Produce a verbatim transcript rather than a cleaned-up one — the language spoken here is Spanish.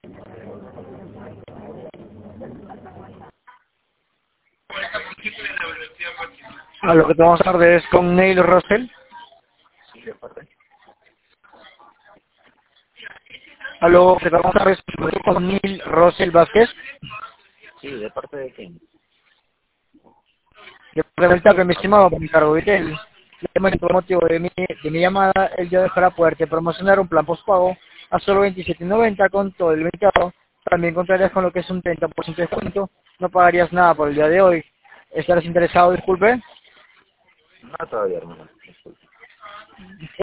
A lo que te vamos a hablar es con Neil Russell. Sí, de parte. A lo que te vamos a hablar es con Neil Russell Vázquez. Sí, ¿de parte de quién? Yo preguntar que mi estimado por mi cargo Vitel. El motivo de mi, de mi llamada el día de hoy para poderte promocionar un plan postpago a solo veintisiete noventa con todo el mercado. También contarías con lo que es un treinta por ciento de descuento. No pagarías nada por el día de hoy. ¿Estarás interesado? Disculpe. No, todavía, hermano. Disculpe.